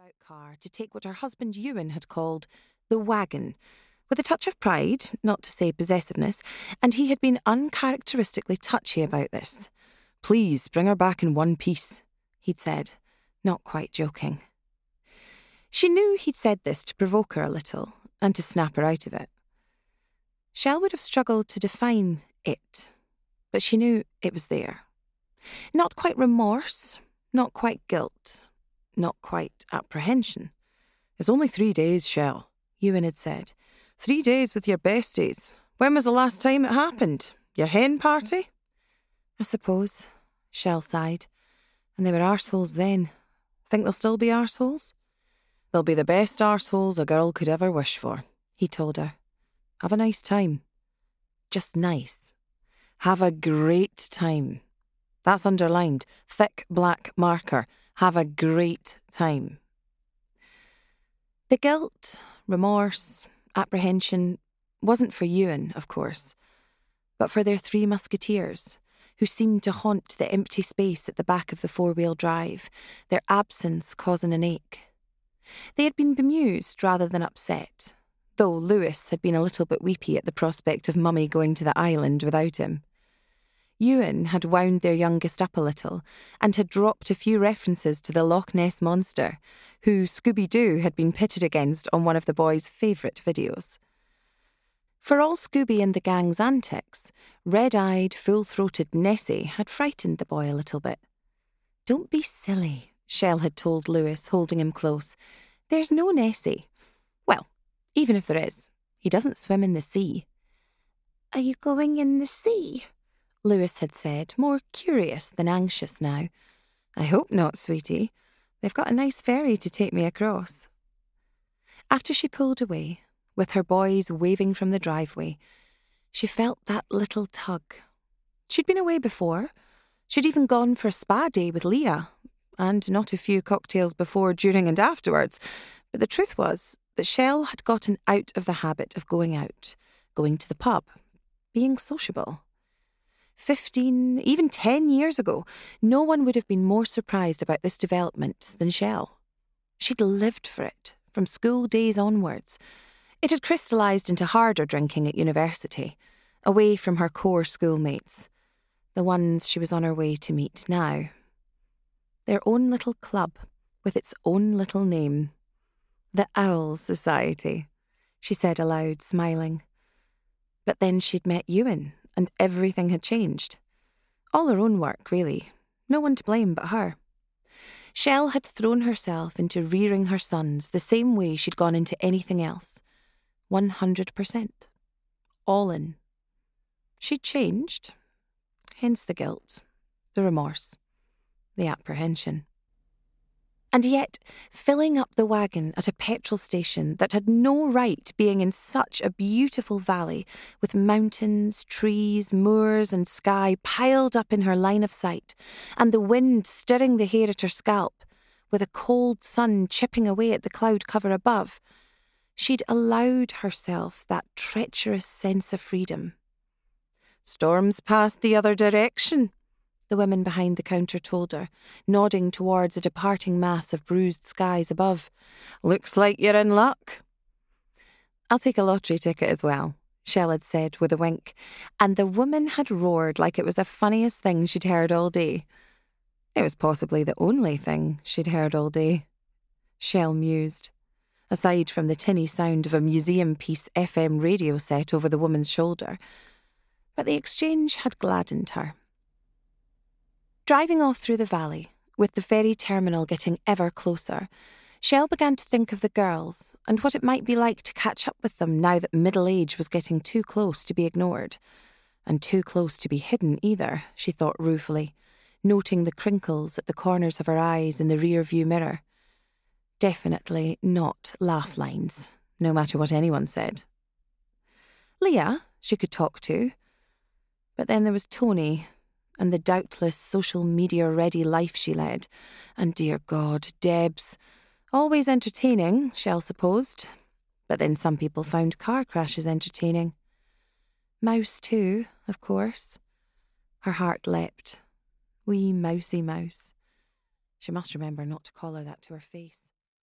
out car to take what her husband Ewan had called the wagon, with a touch of pride, not to say possessiveness, and he had been uncharacteristically touchy about this. "Please bring her back in one piece," he'd said, not quite joking. She knew he'd said this to provoke her a little, and to snap her out of it. Shell would have struggled to define it, but she knew it was there. Not quite remorse, not quite guilt, not quite apprehension. "It's only 3 days, Shell," Ewan had said. 3 days with your besties. When was the last time it happened? Your hen party?" "I suppose," Shell sighed. "And they were arseholes then. Think they'll still be arseholes?" "They'll be the best arseholes a girl could ever wish for," he told her. "Have a nice time." Just nice. Have a great time. That's underlined. Thick black marker. Have a great time. The guilt, remorse, apprehension wasn't for Ewan, of course, but for their 3 musketeers, who seemed to haunt the empty space at the back of the 4-wheel drive, their absence causing an ache. They had been bemused rather than upset, though Lewis had been a little bit weepy at the prospect of Mummy going to the island without him. Ewan had wound their youngest up a little and had dropped a few references to the Loch Ness Monster, who Scooby-Doo had been pitted against on one of the boys' favourite videos. For all Scooby and the gang's antics, red-eyed, full-throated Nessie had frightened the boy a little bit. "Don't be silly," Shell had told Lewis, holding him close. "There's no Nessie. Well, even if there is, he doesn't swim in the sea." "Are you going in the sea?" Lewis had said, more curious than anxious now. "I hope not, sweetie. They've got a nice ferry to take me across." After she pulled away, with her boys waving from the driveway, she felt that little tug. She'd been away before. She'd even gone for a spa day with Leah, and not a few cocktails before, during and afterwards. But the truth was that Shell had gotten out of the habit of going out, going to the pub, being sociable. 15, even 10 years ago, no one would have been more surprised about this development than Shell. She'd lived for it, from school days onwards. It had crystallised into harder drinking at university, away from her core schoolmates, the ones she was on her way to meet now. Their own little club, with its own little name. The Owl Society, she said aloud, smiling. But then she'd met Ewan, and everything had changed. All her own work, really. No one to blame but her. Shell had thrown herself into rearing her sons the same way she'd gone into anything else. 100%. All in. She'd changed. Hence the guilt, the remorse, the apprehension. And yet, filling up the wagon at a petrol station that had no right being in such a beautiful valley, with mountains, trees, moors and sky piled up in her line of sight, and the wind stirring the hair at her scalp, with a cold sun chipping away at the cloud cover above, she'd allowed herself that treacherous sense of freedom. "Storm's passed the other direction," the women behind the counter told her, nodding towards a departing mass of bruised skies above. "Looks like you're in luck." "I'll take a lottery ticket as well," Shell had said with a wink, and the woman had roared like it was the funniest thing she'd heard all day. It was possibly the only thing she'd heard all day. Shell mused, aside from the tinny sound of a museum piece FM radio set over the woman's shoulder. But the exchange had gladdened her. Driving off through the valley, with the ferry terminal getting ever closer, Shell began to think of the girls and what it might be like to catch up with them now that middle age was getting too close to be ignored. And too close to be hidden either, she thought ruefully, noting the crinkles at the corners of her eyes in the rear-view mirror. Definitely not laugh lines, no matter what anyone said. Leah, she could talk to. But then there was Tony, and the doubtless social media-ready life she led. And dear God, Debs. Always entertaining, Shell supposed. But then some people found car crashes entertaining. Mouse too, of course. Her heart leapt. Wee mousy mouse. She must remember not to call her that to her face.